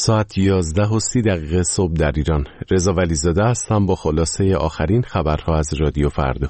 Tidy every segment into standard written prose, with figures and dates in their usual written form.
ساعت 11:30 صبح در ایران. رضا ولیزاده هستم با خلاصه آخرین خبرها از رادیو فردا.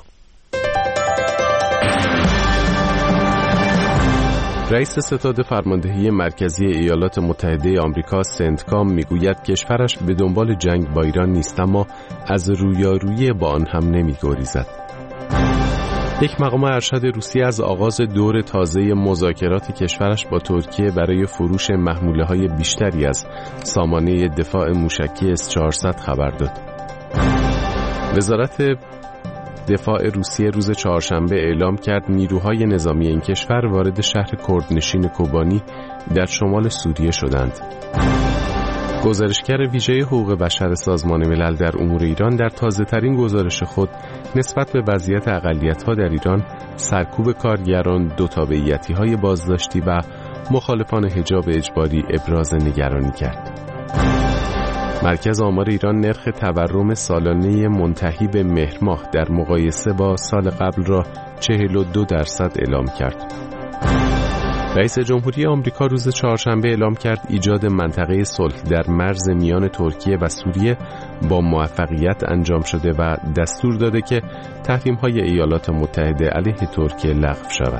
رئیس ستاد فرماندهی مرکزی ایالات متحده آمریکا سنتکام میگوید کشورش به دنبال جنگ با ایران نیست، اما از رویارویی با آن هم نمیگریزد. یک مقام ارشد روسیه از آغاز دور تازه مذاکرات کشورش با ترکیه برای فروش محموله‌های بیشتری از سامانه دفاع موشکی S-400 خبر داد. وزارت دفاع روسیه روز چهارشنبه اعلام کرد نیروهای نظامی این کشور وارد شهر کردنشین کوبانی در شمال سوریه شدند. گزارشگر ویژه حقوق بشر سازمان ملل در امور ایران در تازه‌ترین گزارش خود نسبت به وضعیت اقلیت‌ها در ایران، سرکوب کارگران، دو تابعیتی‌های بازداشتی و مخالفان حجاب اجباری ابراز نگرانی کرد. مرکز آمار ایران نرخ تورم سالانه منتهی به مهر ماه در مقایسه با سال قبل را 42% اعلام کرد. رئیس جمهوری آمریکا روز چهارشنبه اعلام کرد ایجاد منطقه صلح در مرز میان ترکیه و سوریه با موفقیت انجام شده و دستور داده که تحریم‌های ایالات متحده علیه ترکیه لغو شود.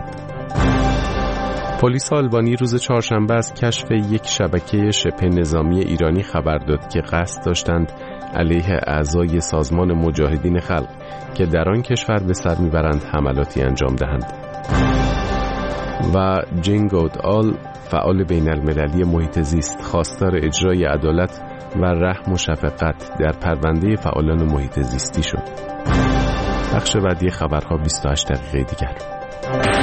پلیس آلبانی روز چهارشنبه از کشف یک شبکه شبه نظامی ایرانی خبر داد که قصد داشتند علیه اعضای سازمان مجاهدین خلق که در آن کشور به سر میبرند حملاتی انجام دهند. و جین گودآل، فعال بین المللی محیط زیست، خواستار اجرای عدالت و رحم و شفقت در پرونده فعالان محیط زیستی شد. بخش بعدی خبرها 28 دقیقه دیگر.